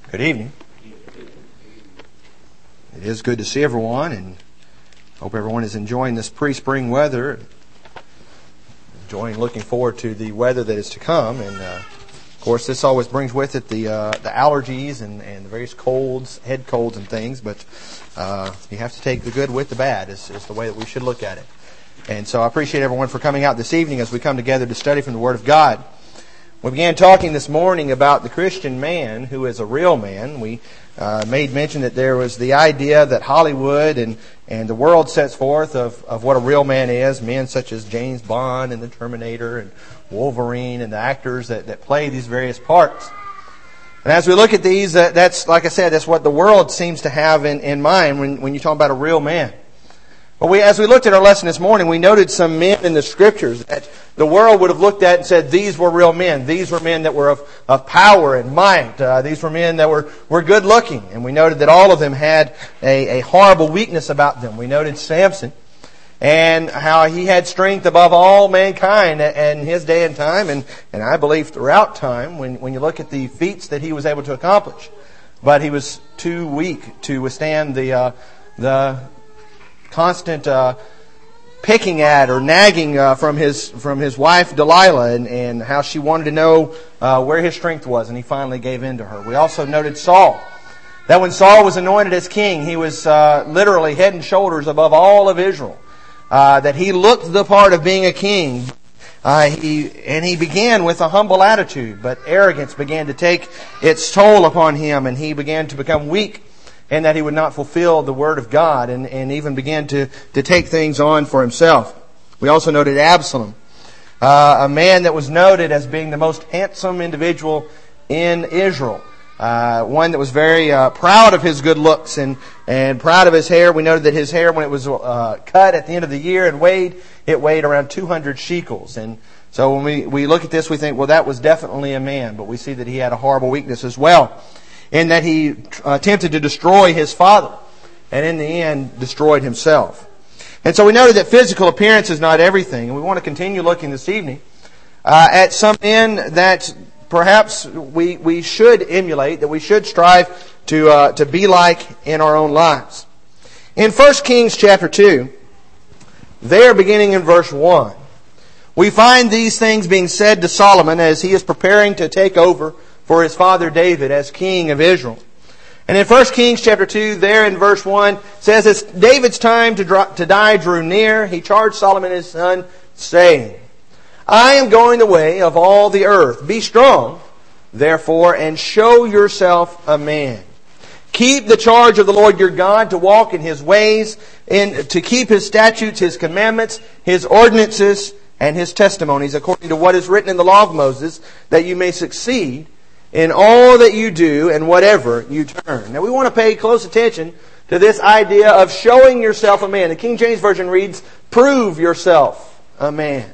Good evening. It is good to see everyone, and hope everyone is enjoying this pre-spring weather. Looking forward to the weather that is to come, and of course, this always brings with it the allergies and the various colds, head colds, and things. But you have to take the good with the bad. Is the way that we should look at it. And so, I appreciate everyone for coming out this evening as we come together to study from the Word of God. We began talking this morning about the Christian man who is a real man. We made mention that there was the idea that Hollywood and the world sets forth of what a real man is. Men such as James Bond and the Terminator and Wolverine and the actors that play these various parts. And as we look at these, that's, like I said, that's what the world seems to have in mind when you talk about a real man. But as we looked at our lesson this morning, we noted some men in the Scriptures that the world would have looked at and said, these were real men. These were men that were of power and might. These were men that were good looking. And we noted that all of them had a horrible weakness about them. We noted Samson and how he had strength above all mankind in his day and time, and I believe throughout time when you look at the feats that he was able to accomplish. But he was too weak to withstand the constant picking at or nagging from his wife Delilah and how she wanted to know where his strength was, and he finally gave in to her. We also noted Saul. That when Saul was anointed as king, he was literally head and shoulders above all of Israel. That he looked the part of being a king. He began with a humble attitude, but arrogance began to take its toll upon him, and he began to become weak, and that he would not fulfill the Word of God and even began to take things on for himself. We also noted Absalom, a man that was noted as being the most handsome individual in Israel. One that was very proud of his good looks and proud of his hair. We noted that his hair, when it was cut at the end of the year and weighed, it weighed around 200 shekels. And so when we look at this, we think, well, that was definitely a man. But we see that he had a horrible weakness as well, in that he attempted to destroy his father, and in the end destroyed himself. And so we noted that physical appearance is not everything, and we want to continue looking this evening at some men that perhaps we should emulate, that we should strive to be like in our own lives. In 1 Kings chapter 2, there beginning in verse 1, we find these things being said to Solomon as he is preparing to take over for his father David as king of Israel. And in 1 Kings chapter 2, there in verse 1, says, as David's time to die drew near, he charged Solomon his son, saying, I am going the way of all the earth. Be strong, therefore, and show yourself a man. Keep the charge of the Lord your God, to walk in His ways, and to keep His statutes, His commandments, His ordinances, and His testimonies, according to what is written in the law of Moses, that you may succeed in all that you do and whatever you turn. Now we want to pay close attention to this idea of showing yourself a man. The King James Version reads, prove yourself a man.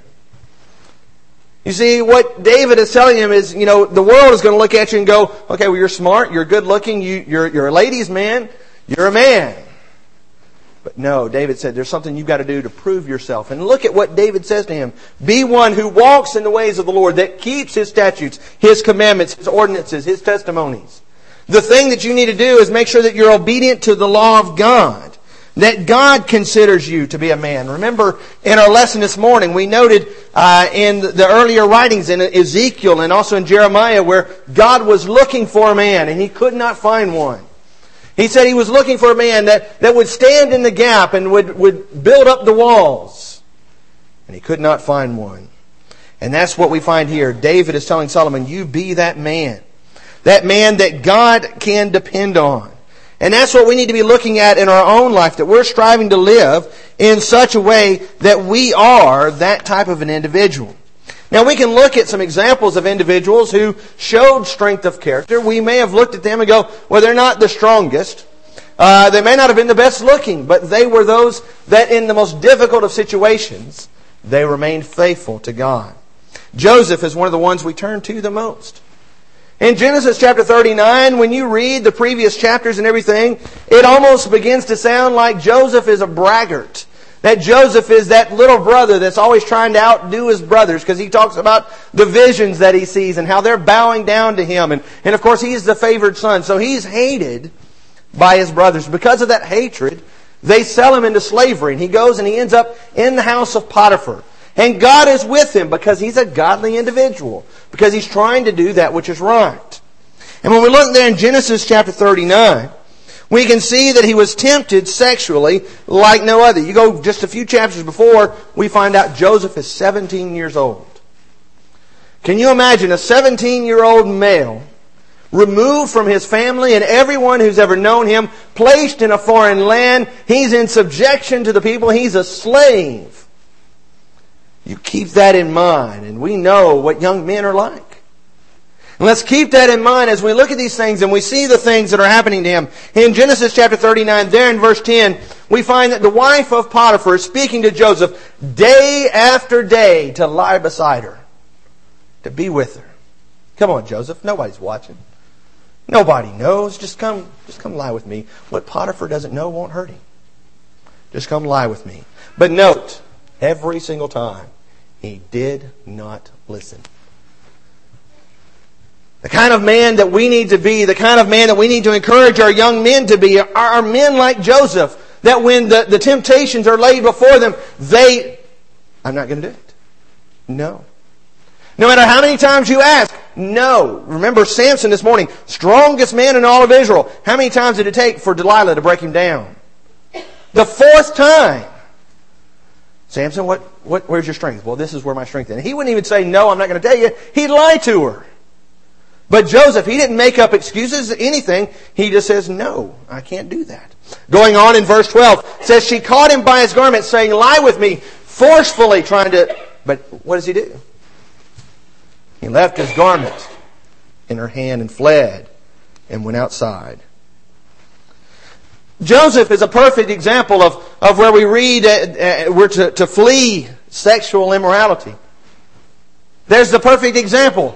You see, what David is telling him is, the world is going to look at you and go, okay, well, you're smart, you're good looking, you're a ladies' man, you're a man. But no, David said, there's something you've got to do to prove yourself. And look at what David says to him. Be one who walks in the ways of the Lord, that keeps His statutes, His commandments, His ordinances, His testimonies. The thing that you need to do is make sure that you're obedient to the law of God, that God considers you to be a man. Remember, in our lesson this morning, we noted in the earlier writings in Ezekiel and also in Jeremiah where God was looking for a man and He could not find one. He said He was looking for a man that would stand in the gap and would build up the walls. And He could not find one. And that's what we find here. David is telling Solomon, you be that man. That man that God can depend on. And that's what we need to be looking at in our own life, that we're striving to live in such a way that we are that type of an individual. Now we can look at some examples of individuals who showed strength of character. We may have looked at them and go, well, they're not the strongest. They may not have been the best looking, but they were those that in the most difficult of situations, they remained faithful to God. Joseph is one of the ones we turn to the most. In Genesis chapter 39, when you read the previous chapters and everything, it almost begins to sound like Joseph is a braggart. That Joseph is that little brother that's always trying to outdo his brothers, because he talks about the visions that he sees and how they're bowing down to him. And of course, he's the favored son. So he's hated by his brothers. Because of that hatred, they sell him into slavery. And he goes and he ends up in the house of Potiphar. And God is with him because he's a godly individual. Because he's trying to do that which is right. And when we look there in Genesis chapter 39, we can see that he was tempted sexually like no other. You go just a few chapters before, we find out Joseph is 17 years old. Can you imagine a 17-year-old male removed from his family and everyone who's ever known him, placed in a foreign land? He's in subjection to the people. He's a slave. You keep that in mind, and we know what young men are like. And let's keep that in mind as we look at these things and we see the things that are happening to him. In Genesis chapter 39, there in verse 10, we find that the wife of Potiphar is speaking to Joseph day after day to lie beside her, to be with her. Come on, Joseph. Nobody's watching. Nobody knows. Just come lie with me. What Potiphar doesn't know won't hurt him. Just come lie with me. But note, every single time, he did not listen. The kind of man that we need to be, the kind of man that we need to encourage our young men to be, are men like Joseph, that when the temptations are laid before them, I'm not going to do it. No. No matter how many times you ask, no. Remember Samson this morning, strongest man in all of Israel. How many times did it take for Delilah to break him down? The fourth time. Samson, where's your strength? Well, this is where my strength is. And he wouldn't even say, no, I'm not going to tell you. He'd lie to her. But Joseph, he didn't make up excuses, anything. He just says, no, I can't do that. Going on in verse 12, it says, she caught him by his garment, saying, lie with me, forcefully trying to... But what does he do? He left his garment in her hand and fled and went outside. Joseph is a perfect example of where we read we're to flee sexual immorality. There's the perfect example.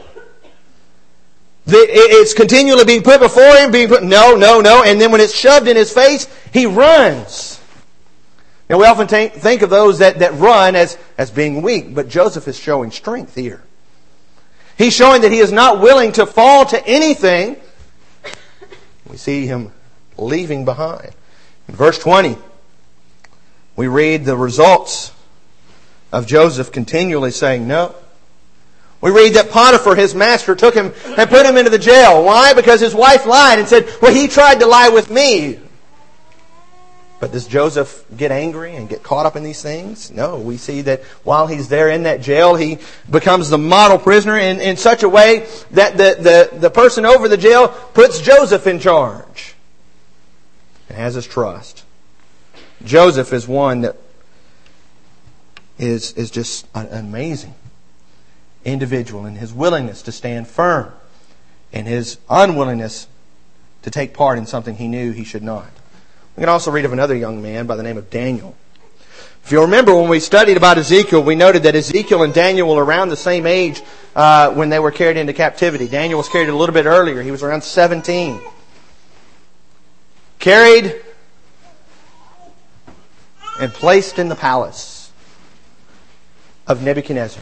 It's continually being put before him, no. And then when it's shoved in his face, he runs. Now we often think of those that run as being weak, but Joseph is showing strength here. He's showing that he is not willing to fall to anything. We see him leaving behind. In verse 20, we read the results of Joseph continually saying no. We read that Potiphar, his master, took him and put him into the jail. Why? Because his wife lied and said, well, he tried to lie with me. But does Joseph get angry and get caught up in these things? No. We see that while he's there in that jail, he becomes the model prisoner in such a way that the person over the jail puts Joseph in charge and has his trust. Joseph is one that is just an amazing individual in his willingness to stand firm and his unwillingness to take part in something he knew he should not. We can also read of another young man by the name of Daniel. If you remember when we studied about Ezekiel, we noted that Ezekiel and Daniel were around the same age when they were carried into captivity. Daniel was carried a little bit earlier. He was around 17. Carried and placed in the palace of Nebuchadnezzar,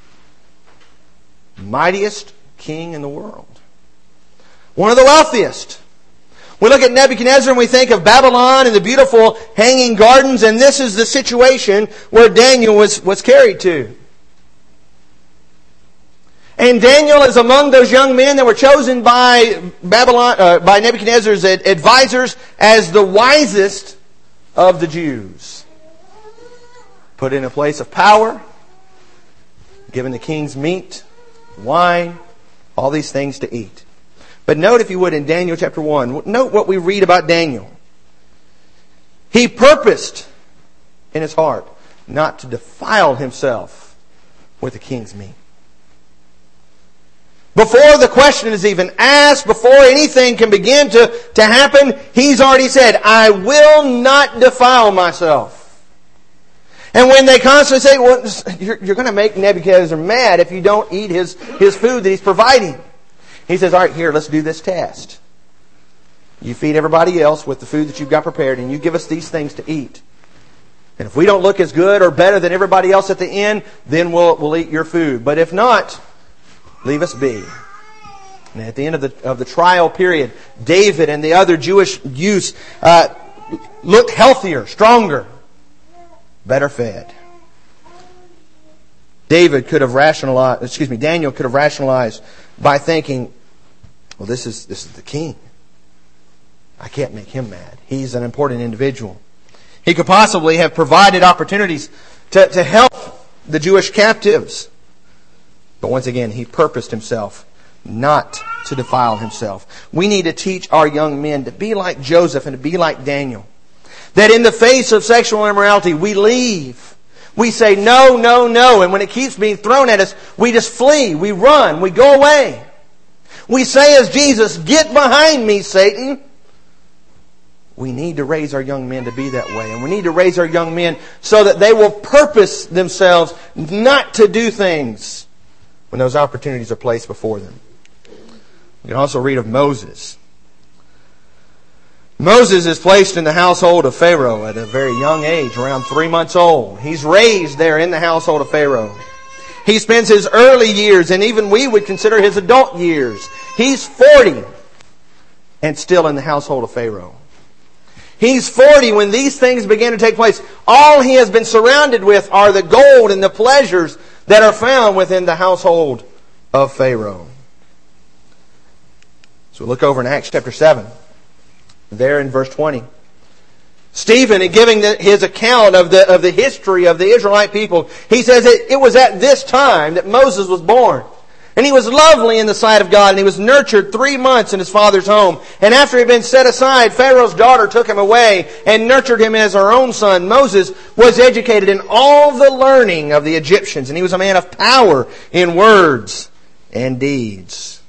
mightiest king in the world. One of the wealthiest. We look at Nebuchadnezzar and we think of Babylon and the beautiful hanging gardens, and this is the situation where Daniel was carried to. And Daniel is among those young men that were chosen by by Nebuchadnezzar's advisors as the wisest of the Jews. Put in a place of power, given the king's meat, wine, all these things to eat. But note, if you would, in Daniel chapter 1, note what we read about Daniel. He purposed in his heart not to defile himself with the king's meat. Before the question is even asked, before anything can begin to happen, he's already said, I will not defile myself. And when they constantly say, well, you're going to make Nebuchadnezzar mad if you don't eat his food that he's providing. He says, all right, here, let's do this test. You feed everybody else with the food that you've got prepared, and you give us these things to eat. And if we don't look as good or better than everybody else at the end, then we'll eat your food. But if not, leave us be. And at the end of the trial period, David and the other Jewish youths looked healthier, stronger, better fed. Daniel could have rationalized by thinking, well, this is the king. I can't make him mad. He's an important individual. He could possibly have provided opportunities to help the Jewish captives. But once again, he purposed himself not to defile himself. We need to teach our young men to be like Joseph and to be like Daniel. That in the face of sexual immorality, we leave. We say no, no, no. And when it keeps being thrown at us, we just flee. We run. We go away. We say as Jesus, "Get behind me, Satan." We need to raise our young men to be that way. And we need to raise our young men so that they will purpose themselves not to do things when those opportunities are placed before them. We can also read of Moses. Moses is placed in the household of Pharaoh at a very young age, around 3 months old. He's raised there in the household of Pharaoh. He spends his early years, and even we would consider his adult years. He's 40 and still in the household of Pharaoh. He's 40 when these things begin to take place. All he has been surrounded with are the gold and the pleasures that are found within the household of Pharaoh. So look over in Acts chapter 7. There in verse 20. Stephen, in giving his account of the history of the Israelite people, he says it was at this time that Moses was born. And he was lovely in the sight of God, and he was nurtured 3 months in his father's home. And after he had been set aside, Pharaoh's daughter took him away and nurtured him as her own son. Moses was educated in all the learning of the Egyptians, and he was a man of power in words and deeds.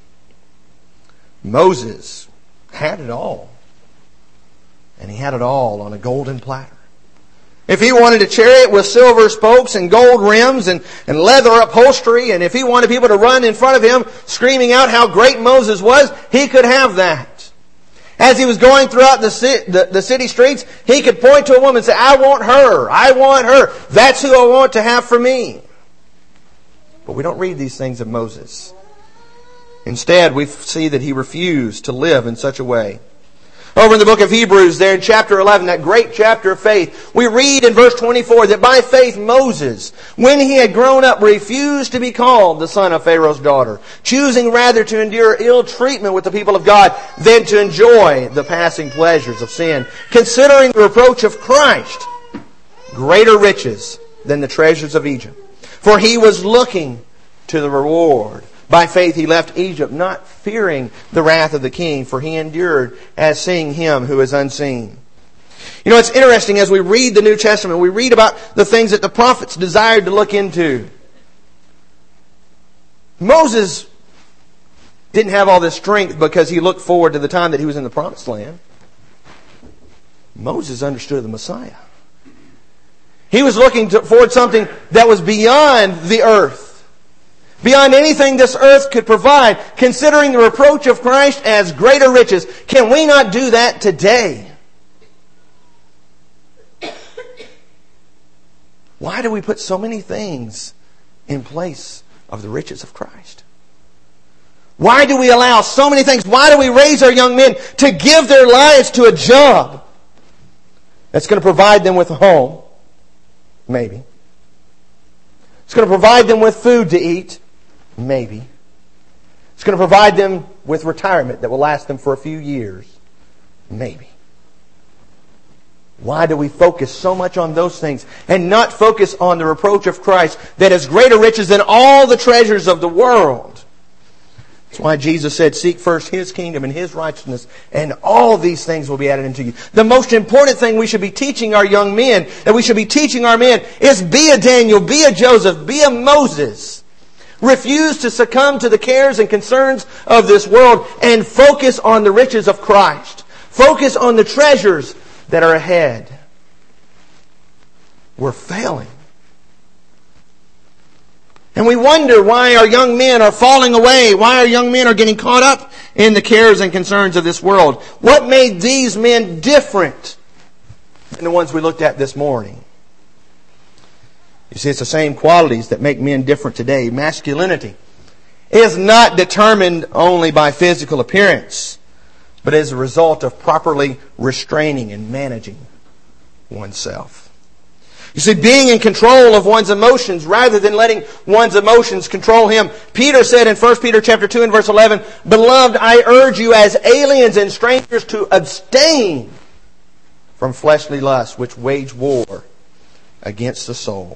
Moses had it all. And he had it all on a golden platter. If he wanted a chariot with silver spokes and gold rims and leather upholstery, and if he wanted people to run in front of him screaming out how great Moses was, he could have that. As he was going throughout the city streets, he could point to a woman and say, "I want her. I want her. That's who I want to have for me." But we don't read these things of Moses. Instead, we see that he refused to live in such a way. Over in the book of Hebrews, there in chapter 11, that great chapter of faith, we read in verse 24 that by faith Moses, when he had grown up, refused to be called the son of Pharaoh's daughter, choosing rather to endure ill treatment with the people of God than to enjoy the passing pleasures of sin, considering the reproach of Christ greater riches than the treasures of Egypt. For he was looking to the reward. By faith he left Egypt, not fearing the wrath of the king, for he endured as seeing him who is unseen. You know, it's interesting as we read the New Testament, we read about the things that the prophets desired to look into. Moses didn't have all this strength because he looked forward to the time that he was in the Promised Land. Moses understood the Messiah. He was looking forward to something that was beyond the earth. Beyond anything this earth could provide, considering the reproach of Christ as greater riches. Can we not do that today? Why do we put so many things in place of the riches of Christ? Why do we allow so many things? Why do we raise our young men to give their lives to a job that's going to provide them with a home? Maybe. It's going to provide them with food to eat. Maybe. It's going to provide them with retirement that will last them for a few years. Maybe. Why do we focus so much on those things and not focus on the reproach of Christ that has greater riches than all the treasures of the world? That's why Jesus said, "Seek first His kingdom and His righteousness, and all these things will be added unto you." The most important thing we should be teaching our young men, that we should be teaching our men, is be a Daniel, be a Joseph, be a Moses. Refuse to succumb to the cares and concerns of this world and focus on the riches of Christ. Focus on the treasures that are ahead. We're failing. And we wonder why our young men are falling away, why our young men are getting caught up in the cares and concerns of this world. What made these men different than the ones we looked at this morning? You see, it's the same qualities that make men different today. Masculinity is not determined only by physical appearance, but as a result of properly restraining and managing oneself. You see, being in control of one's emotions rather than letting one's emotions control him. Peter said in 1 Peter chapter 2 and verse 11, "Beloved, I urge you as aliens and strangers to abstain from fleshly lusts which wage war against the soul."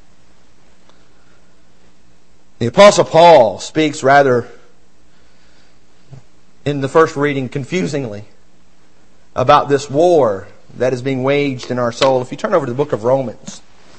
The Apostle Paul speaks rather, in the first reading, confusingly about this war that is being waged in our soul. If you turn over to the book of Romans,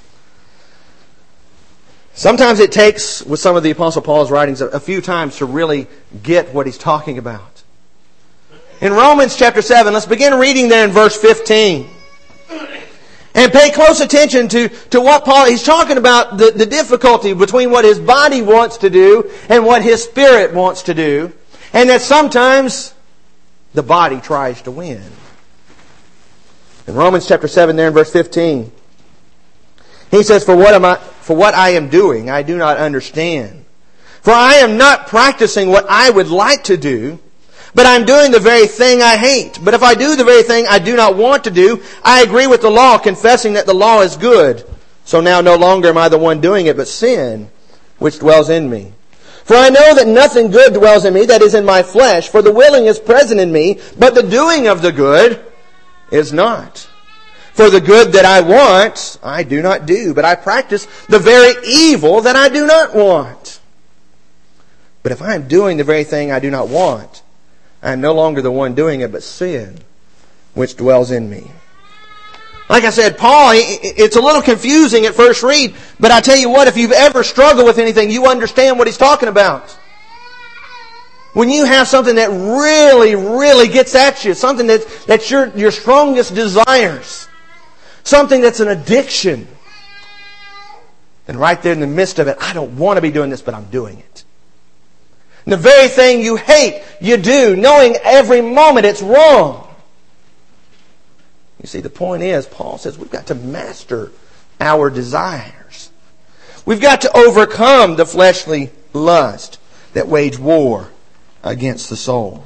sometimes it takes, with some of the Apostle Paul's writings, a few times to really get what he's talking about. In Romans chapter 7, let's begin reading there in verse 15. And pay close attention to what Paul, he's talking about the difficulty between what his body wants to do and what his spirit wants to do. And that sometimes the body tries to win. In Romans chapter 7 there in verse 15, he says, For what I am doing, I do not understand. For I am not practicing what I would like to do, but I'm doing the very thing I hate. But if I do the very thing I do not want to do, I agree with the law, confessing that the law is good. So now no longer am I the one doing it, but sin, which dwells in me. For I know that nothing good dwells in me, that is in my flesh. For the willing is present in me, but the doing of the good is not. For the good that I want, I do not do, but I practice the very evil that I do not want. But if I am doing the very thing I do not want, I am no longer the one doing it, but sin, which dwells in me. Like I said, Paul, it's a little confusing at first read, but I tell you what, if you've ever struggled with anything, you understand what he's talking about. When you have something that really, really gets at you, something that's your strongest desires, something that's an addiction, and right there in the midst of it, I don't want to be doing this, but I'm doing it. And the very thing you hate, you do, knowing every moment it's wrong. You see, the point is, Paul says we've got to master our desires. We've got to overcome the fleshly lust that wage war against the soul.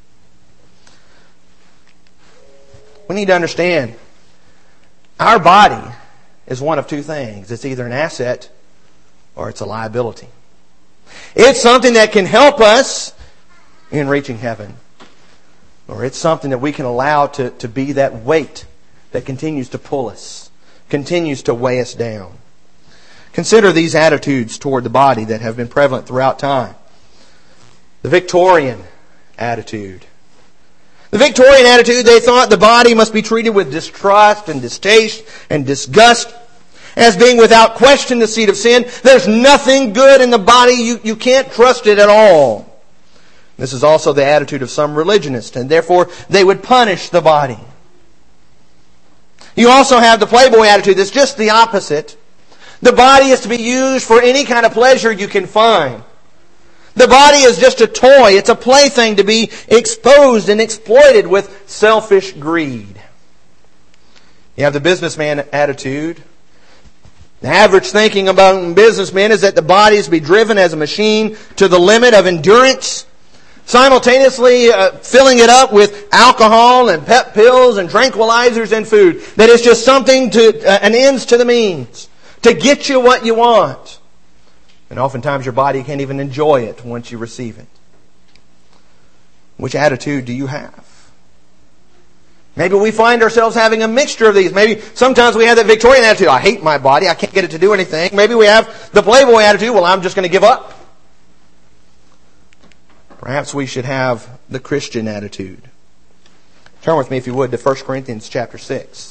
We need to understand our body is one of two things. It's either an asset or it's a liability. It's something that can help us in reaching heaven, or it's something that we can allow to be that weight that continues to pull us, continues to weigh us down. Consider these attitudes toward the body that have been prevalent throughout time. The Victorian attitude. The Victorian attitude, they thought the body must be treated with distrust and distaste and disgust as being without question the seat of sin. There's nothing good in the body. You can't trust it at all. This is also the attitude of some religionists, and therefore they would punish the body. You also have the Playboy attitude that's just the opposite. The body is to be used for any kind of pleasure you can find. The body is just a toy. It's a plaything to be exposed and exploited with selfish greed. You have the businessman attitude. The average thinking about businessmen is that the body is to be driven as a machine to the limit of endurance, simultaneously filling it up with alcohol and pep pills and tranquilizers and food. That is just something an ends to the means to get you what you want. And oftentimes your body can't even enjoy it once you receive it. Which attitude do you have? Maybe we find ourselves having a mixture of these. Maybe sometimes we have that Victorian attitude. I hate my body. I can't get it to do anything. Maybe we have the Playboy attitude. Well, I'm just going to give up. Perhaps we should have the Christian attitude. Turn with me, if you would, to 1 Corinthians chapter 6.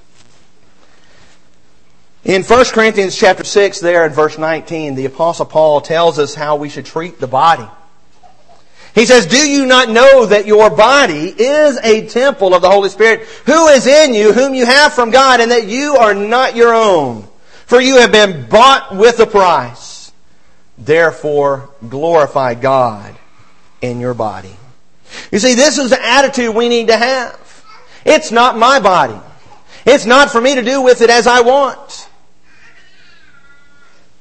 In 1 Corinthians chapter 6, there in verse 19, the Apostle Paul tells us how we should treat the body. He says, "Do you not know that your body is a temple of the Holy Spirit, who is in you, whom you have from God, and that you are not your own? For you have been bought with a price. Therefore, glorify God in your body." You see, this is the attitude we need to have. It's not my body. It's not for me to do with it as I want.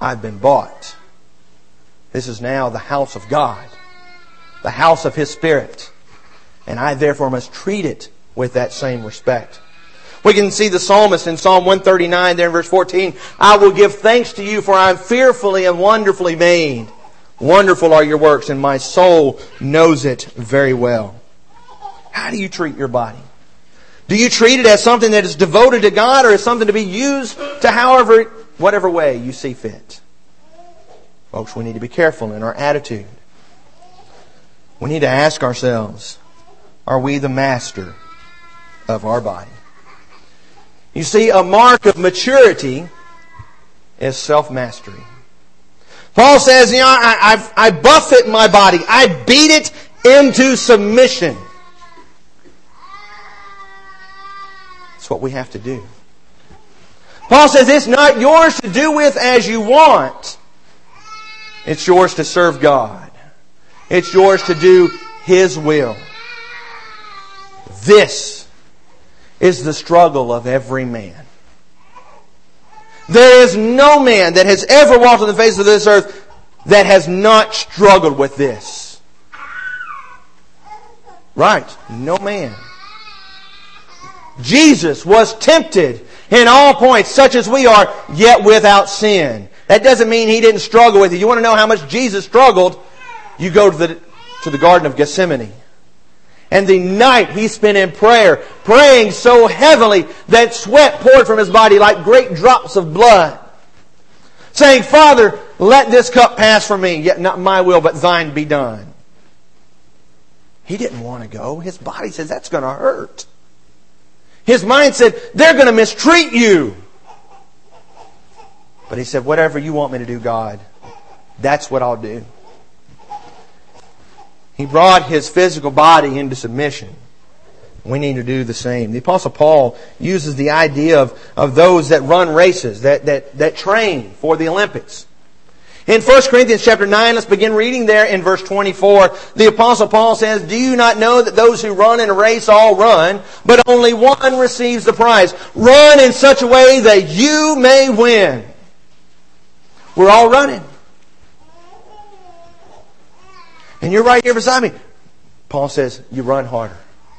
I've been bought. This is now the house of God, the house of His Spirit. And I therefore must treat it with that same respect. We can see the psalmist in Psalm 139 there in verse 14. I will give thanks to you, for I am fearfully and wonderfully made. Wonderful are your works, and my soul knows it very well. How do you treat your body? Do you treat it as something that is devoted to God, or as something to be used to whatever way you see fit? Folks, we need to be careful in our attitude. We need to ask ourselves, are we the master of our body? You see, a mark of maturity is self-mastery. Paul says, I buffet my body. I beat it into submission. That's what we have to do. Paul says it's not yours to do with as you want. It's yours to serve God. It's yours to do His will. This is the struggle of every man. There is no man that has ever walked on the face of this earth that has not struggled with this. Right? No man. Jesus was tempted in all points, such as we are, yet without sin. That doesn't mean He didn't struggle with it. You want to know how much Jesus struggled? You go to the Garden of Gethsemane. And the night He spent in prayer, praying so heavily that sweat poured from His body like great drops of blood. Saying, Father, let this cup pass from me, yet not my will but Thine be done. He didn't want to go. His body says, that's going to hurt. His mind said, they're going to mistreat you. But He said, whatever you want me to do, God, that's what I'll do. He brought His physical body into submission. We need to do the same. The Apostle Paul uses the idea of those that run races, that train for the Olympics. In 1 Corinthians chapter 9, let's begin reading there in verse 24. The Apostle Paul says, do you not know that those who run in a race all run, but only one receives the prize? Run in such a way that you may win. We're all running. And you're right here beside me. Paul says, you run harder.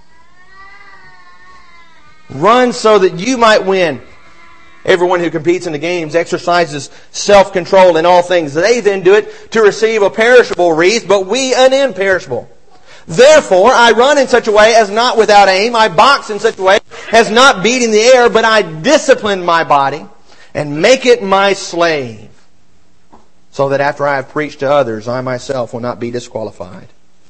Run so that you might win. Everyone who competes in the games exercises self-control in all things. They then do it to receive a perishable wreath, but we an imperishable. Therefore, I run in such a way as not without aim. I box in such a way as not beating the air, but I discipline my body and make it my slave, so that after I have preached to others, I myself will not be disqualified.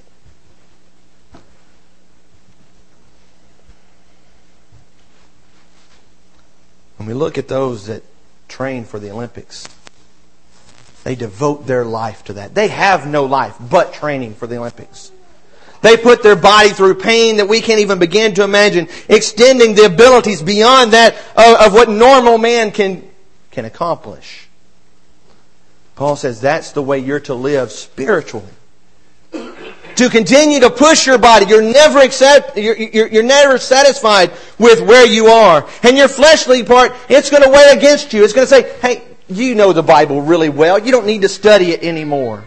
When we look at those that train for the Olympics, they devote their life to that. They have no life but training for the Olympics. They put their body through pain that we can't even begin to imagine, extending the abilities beyond that of what normal man can accomplish. Paul says that's the way you're to live spiritually. To continue to push your body. You're never satisfied with where you are. And your fleshly part, it's going to weigh against you. It's going to say, hey, you know the Bible really well. You don't need to study it anymore.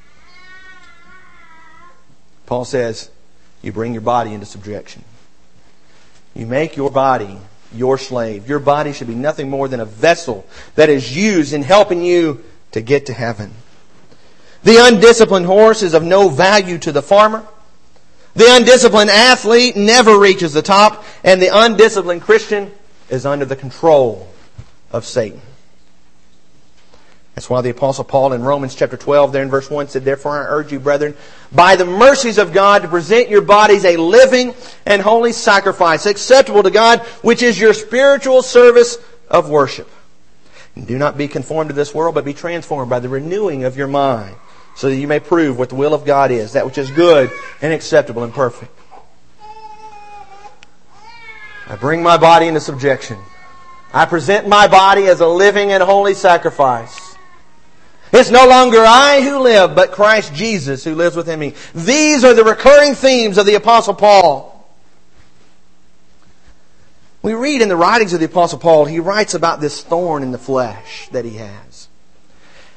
Paul says, you bring your body into subjection. You make your body your slave. Your body should be nothing more than a vessel that is used in helping you to get to heaven. The undisciplined horse is of no value to the farmer. The undisciplined athlete never reaches the top. And the undisciplined Christian is under the control of Satan. That's why the Apostle Paul in Romans chapter 12 there in verse 1 said, therefore I urge you, brethren, by the mercies of God, to present your bodies a living and holy sacrifice, acceptable to God, which is your spiritual service of worship. And do not be conformed to this world, but be transformed by the renewing of your mind, so that you may prove what the will of God is, that which is good and acceptable and perfect. I bring my body into subjection. I present my body as a living and holy sacrifice. It's no longer I who live, but Christ Jesus who lives within me. These are the recurring themes of the Apostle Paul. We read in the writings of the Apostle Paul, he writes about this thorn in the flesh that he has.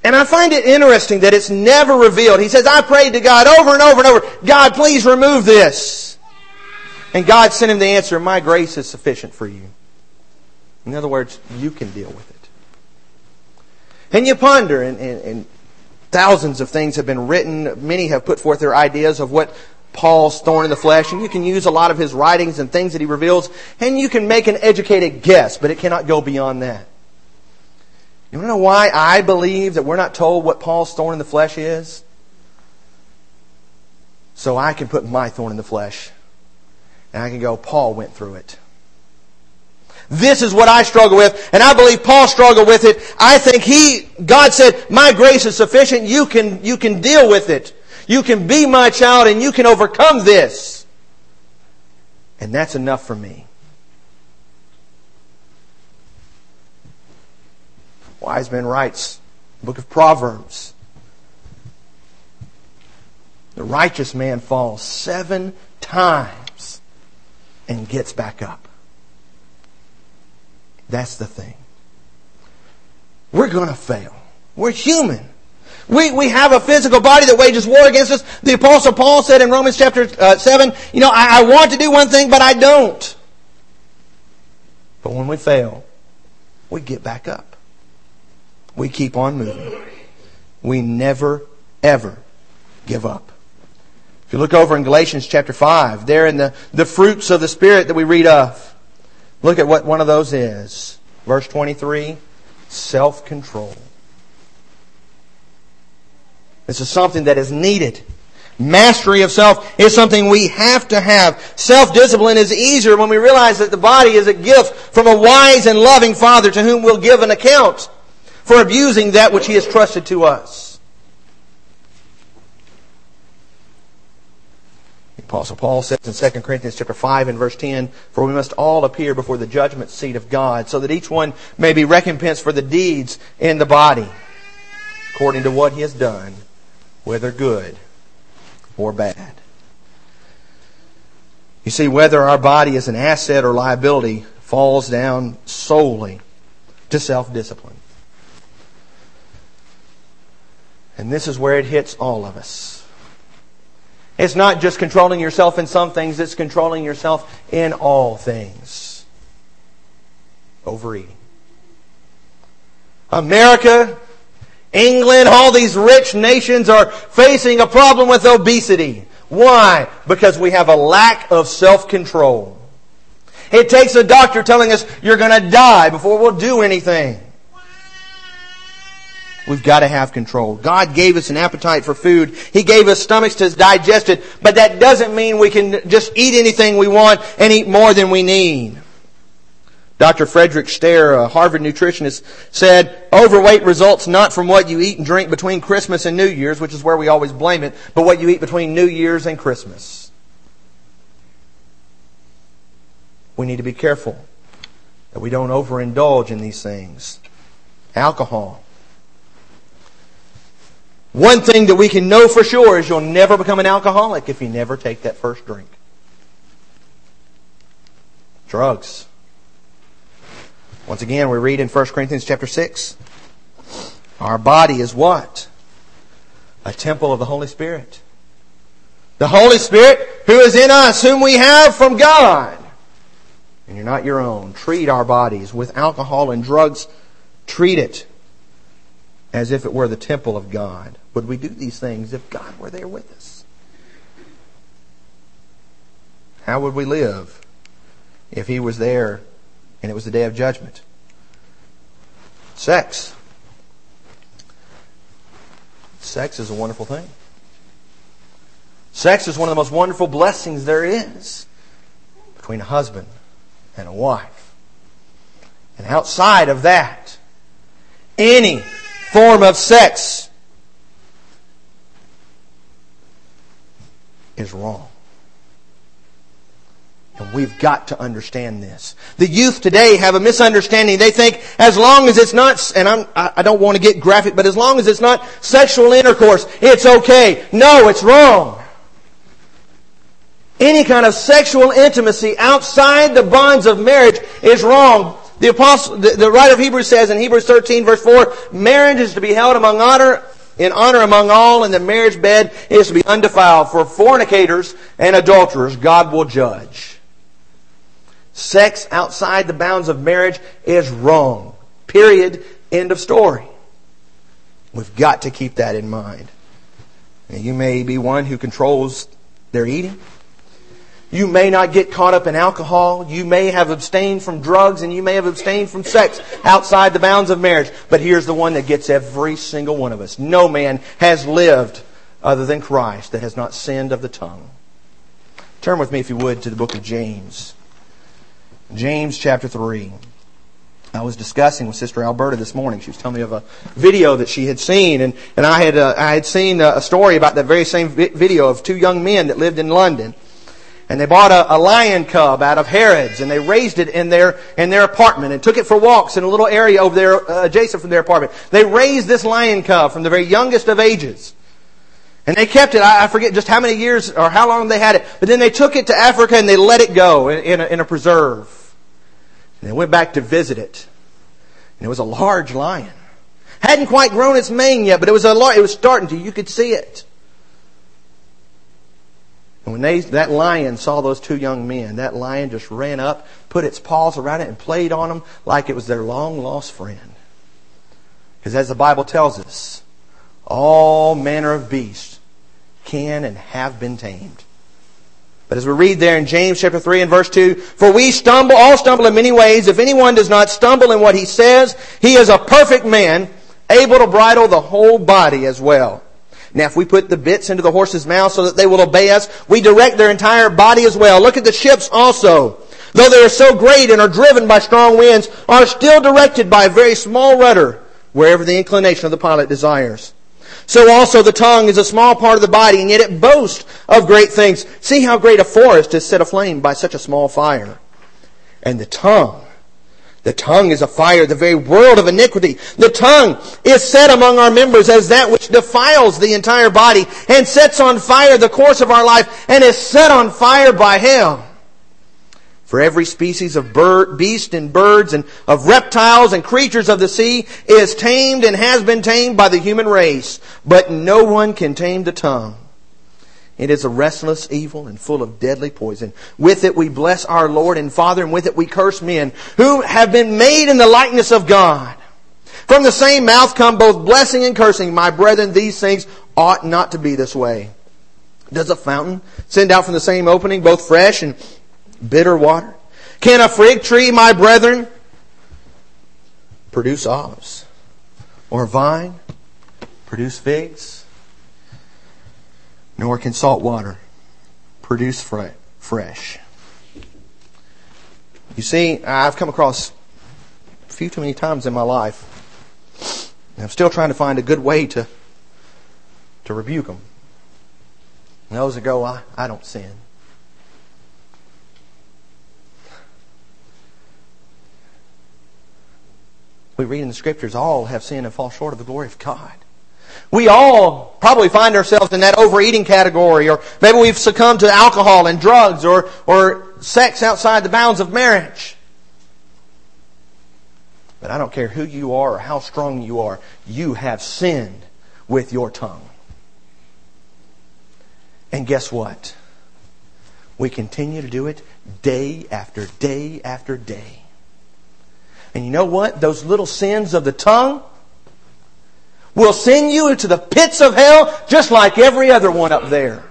And I find it interesting that it's never revealed. He says, I prayed to God over and over and over, God, please remove this. And God sent him the answer, my grace is sufficient for you. In other words, you can deal with it. And you ponder, and thousands of things have been written. Many have put forth their ideas of what Paul's thorn in the flesh. And you can use a lot of his writings and things that he reveals. And you can make an educated guess, but it cannot go beyond that. You want to know why I believe that we're not told what Paul's thorn in the flesh is? So I can put my thorn in the flesh. And I can go, Paul went through it. This is what I struggle with, and I believe Paul struggled with it. I think God said, my grace is sufficient. You can deal with it. You can be my child and you can overcome this. And that's enough for me. Wiseman writes, book of Proverbs, the righteous man falls 7 times and gets back up. That's the thing. We're going to fail. We're human. We have a physical body that wages war against us. The Apostle Paul said in Romans chapter 7, I want to do one thing, but I don't. But when we fail, we get back up. We keep on moving. We never, ever give up. If you look over in Galatians chapter 5, there in the fruits of the Spirit that we read of, look at what one of those is. Verse 23, self-control. This is something that is needed. Mastery of self is something we have to have. Self-discipline is easier when we realize that the body is a gift from a wise and loving Father to whom we'll give an account for abusing that which He has trusted to us. The Apostle Paul says in 2 Corinthians chapter 5 and verse 10, for we must all appear before the judgment seat of God, so that each one may be recompensed for the deeds in the body, according to what he has done, whether good or bad. You see, whether our body is an asset or liability falls down solely to self-discipline. And this is where it hits all of us. It's not just controlling yourself in some things, it's controlling yourself in all things. Overeating. America, England, all these rich nations are facing a problem with obesity. Why? Because we have a lack of self-control. It takes a doctor telling us you're going to die before we'll do anything. We've got to have control. God gave us an appetite for food. He gave us stomachs to digest it. But that doesn't mean we can just eat anything we want and eat more than we need. Dr. Frederick Stair, a Harvard nutritionist, said, overweight results not from what you eat and drink between Christmas and New Year's, which is where we always blame it, but what you eat between New Year's and Christmas. We need to be careful that we don't overindulge in these things. Alcohol. One thing that we can know for sure is you'll never become an alcoholic if you never take that first drink. Drugs. Once again, we read in 1 Corinthians chapter 6, our body is what? A temple of the Holy Spirit. The Holy Spirit who is in us, whom we have from God. And you're not your own. Treat our bodies with alcohol and drugs. Treat it as if it were the temple of God. Would we do these things if God were there with us? How would we live if He was there and it was the day of judgment? Sex. Sex is a wonderful thing. Sex is one of the most wonderful blessings there is between a husband and a wife. And outside of that, any form of sex is wrong. And we've got to understand this. The youth today have a misunderstanding. They think as long as it's not, and I don't want to get graphic, but as long as it's not sexual intercourse, it's okay. No, it's wrong. Any kind of sexual intimacy outside the bonds of marriage is wrong. The writer of Hebrews says in Hebrews 13 verse 4, marriage is to be held in honor among all, and the marriage bed is to be undefiled. For fornicators and adulterers God will judge. Sex outside the bounds of marriage is wrong. Period. End of story. We've got to keep that in mind. And you may be one who controls their eating. You may not get caught up in alcohol. You may have abstained from drugs, and you may have abstained from sex outside the bounds of marriage. But here's the one that gets every single one of us. No man has lived other than Christ that has not sinned of the tongue. Turn with me, if you would, to the book of James. James chapter 3. I was discussing with Sister Alberta this morning. She was telling me of a video that she had seen, and I had seen a story about that very same video of two young men that lived in London. And they bought a lion cub out of Harrods, and they raised it in their apartment and took it for walks in a little area over there adjacent from their apartment. They raised this lion cub from the very youngest of ages. And they kept it, I forget just how many years or how long they had it, but then they took it to Africa and they let it go in a preserve. And they went back to visit it. And it was a large lion. Hadn't quite grown its mane yet, but it was starting to. You could see it. And when that lion saw those two young men, that lion just ran up, put its paws around it, and played on them like it was their long-lost friend. Because as the Bible tells us, all manner of beasts can and have been tamed. But as we read there in James chapter 3 and verse 2, for we all stumble in many ways. If anyone does not stumble in what he says, he is a perfect man, able to bridle the whole body as well. Now if we put the bits into the horses' mouths so that they will obey us, we direct their entire body as well. Look at the ships also. Though they are so great and are driven by strong winds, are still directed by a very small rudder, wherever the inclination of the pilot desires. So also the tongue is a small part of the body, and yet it boasts of great things. See how great a forest is set aflame by such a small fire. And the tongue is a fire, the very world of iniquity. The tongue is set among our members as that which defiles the entire body, and sets on fire the course of our life, and is set on fire by hell. For every species of beast and birds and of reptiles and creatures of the sea is tamed and has been tamed by the human race. But no one can tame the tongue. It is a restless evil and full of deadly poison. With it we bless our Lord and Father, and with it we curse men who have been made in the likeness of God. From the same mouth come both blessing and cursing. My brethren, these things ought not to be this way. Does a fountain send out from the same opening both fresh and bitter water? Can a fig tree, my brethren, produce olives? Or a vine produce figs? Nor can salt water produce fresh. You see, I've come across a few too many times in my life, and I'm still trying to find a good way to rebuke them. And those that go, I don't sin. We read in the Scriptures, all have sinned and fall short of the glory of God. We all probably find ourselves in that overeating category, or maybe we've succumbed to alcohol and drugs or sex outside the bounds of marriage. But I don't care who you are or how strong you are, you have sinned with your tongue. And guess what? We continue to do it day after day after day. And you know what? Those little sins of the tongue will send you into the pits of hell just like every other one up there.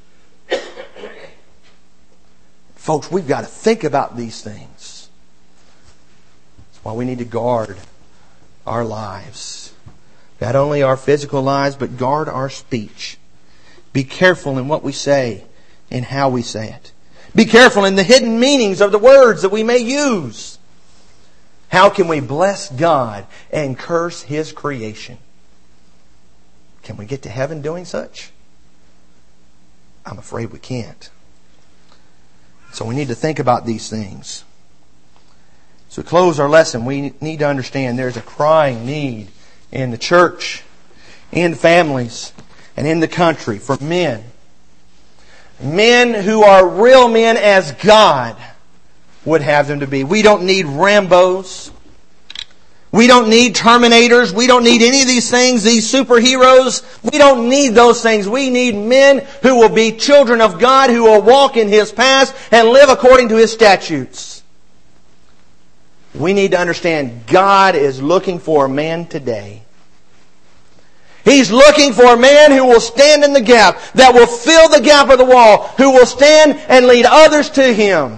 Folks, we've got to think about these things. That's why we need to guard our lives. Not only our physical lives, but guard our speech. Be careful in what we say and how we say it. Be careful in the hidden meanings of the words that we may use. How can we bless God and curse His creation? Can we get to heaven doing such? I'm afraid we can't. So we need to think about these things. So to close our lesson, we need to understand there's a crying need in the church, in families, and in the country for men. Men who are real men as God would have them to be. We don't need Rambos. We don't need Terminators. We don't need any of these things, these superheroes. We don't need those things. We need men who will be children of God, who will walk in His paths and live according to His statutes. We need to understand God is looking for a man today. He's looking for a man who will stand in the gap, that will fill the gap of the wall, who will stand and lead others to Him.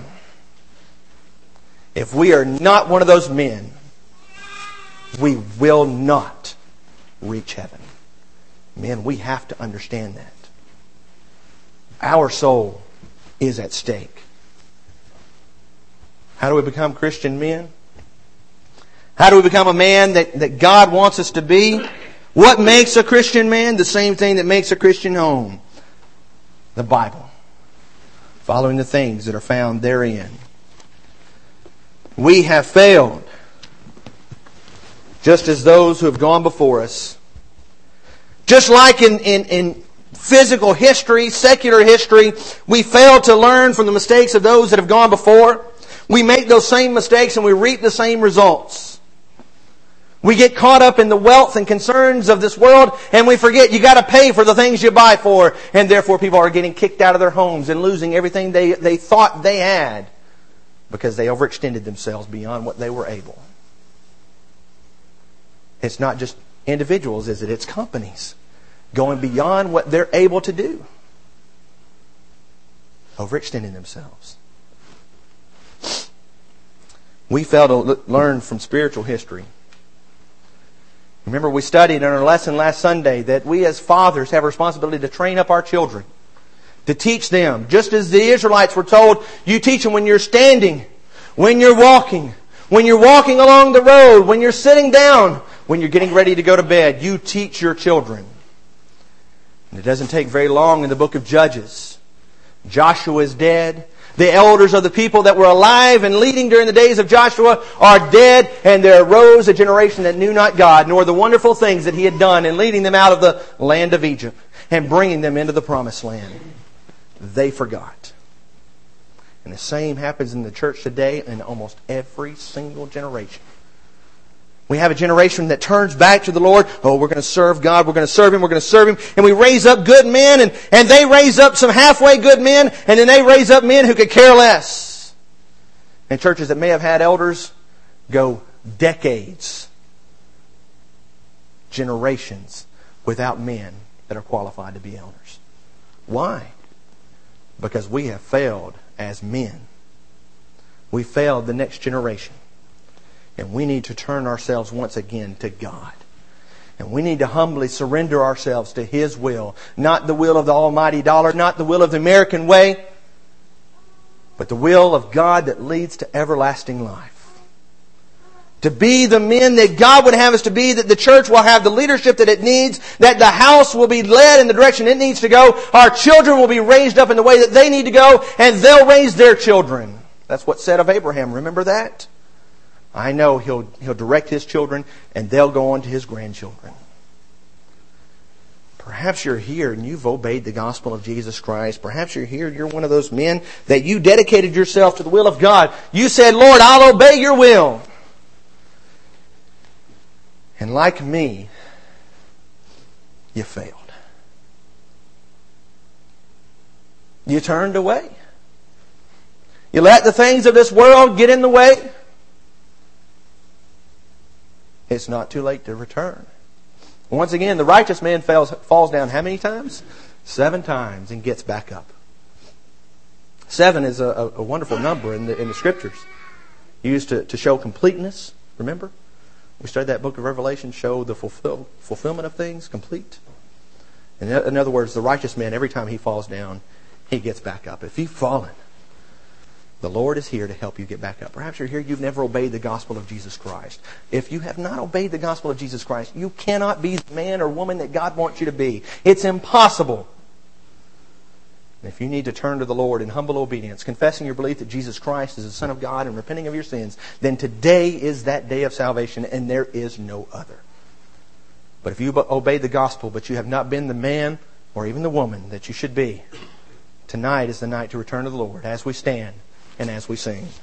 If we are not one of those men, we will not reach heaven. Men, we have to understand that. Our soul is at stake. How do we become Christian men? How do we become a man that God wants us to be? What makes a Christian man? The same thing that makes a Christian home. The Bible. Following the things that are found therein. We have failed, just as those who have gone before us. Just like in physical history, secular history, we fail to learn from the mistakes of those that have gone before. We make those same mistakes and we reap the same results. We get caught up in the wealth and concerns of this world and we forget you got to pay for the things you buy for. And therefore people are getting kicked out of their homes and losing everything they thought they had because they overextended themselves beyond what they were able. It's not just individuals, is it? It's companies going beyond what they're able to do. Overextending themselves. We fail to learn from spiritual history. Remember, we studied in our lesson last Sunday that we as fathers have a responsibility to train up our children, to teach them. Just as the Israelites were told, you teach them when you're standing, when you're walking along the road, when you're sitting down, when you're getting ready to go to bed. You teach your children. And it doesn't take very long in the book of Judges. Joshua is dead. The elders of the people that were alive and leading during the days of Joshua are dead, and there arose a generation that knew not God, nor the wonderful things that He had done in leading them out of the land of Egypt and bringing them into the promised land. They forgot. And the same happens in the church today in almost every single generation. We have a generation that turns back to the Lord. Oh, we're going to serve God. We're going to serve Him. We're going to serve Him. And we raise up good men. And they raise up some halfway good men. And then they raise up men who could care less. And churches that may have had elders go decades, generations, without men that are qualified to be elders. Why? Because we have failed as men. We failed the next generation. And we need to turn ourselves once again to God. And we need to humbly surrender ourselves to His will. Not the will of the almighty dollar, not the will of the American way, but the will of God that leads to everlasting life. To be the men that God would have us to be, that the church will have the leadership that it needs, that the house will be led in the direction it needs to go, our children will be raised up in the way that they need to go, and they'll raise their children. That's what's said of Abraham. Remember that? I know he'll direct his children and they'll go on to his grandchildren. Perhaps you're here and you've obeyed the gospel of Jesus Christ. Perhaps you're here, you're one of those men that you dedicated yourself to the will of God. You said, Lord, I'll obey your will. And like me, you failed. You turned away. You let the things of this world get in the way. It's not too late to return. Once again, the righteous man falls down how many times? 7 times and gets back up. 7 is a wonderful number in the Scriptures. Used to show completeness. Remember? We studied that book of Revelation, show the fulfillment of things, complete. In other words, the righteous man, every time he falls down, he gets back up. If you've fallen, the Lord is here to help you get back up. Perhaps you're here, you've never obeyed the gospel of Jesus Christ. If you have not obeyed the gospel of Jesus Christ, you cannot be the man or woman that God wants you to be. It's impossible. And if you need to turn to the Lord in humble obedience, confessing your belief that Jesus Christ is the Son of God and repenting of your sins, then today is that day of salvation and there is no other. But if you obeyed the gospel but you have not been the man or even the woman that you should be, tonight is the night to return to the Lord as we stand and as we sing.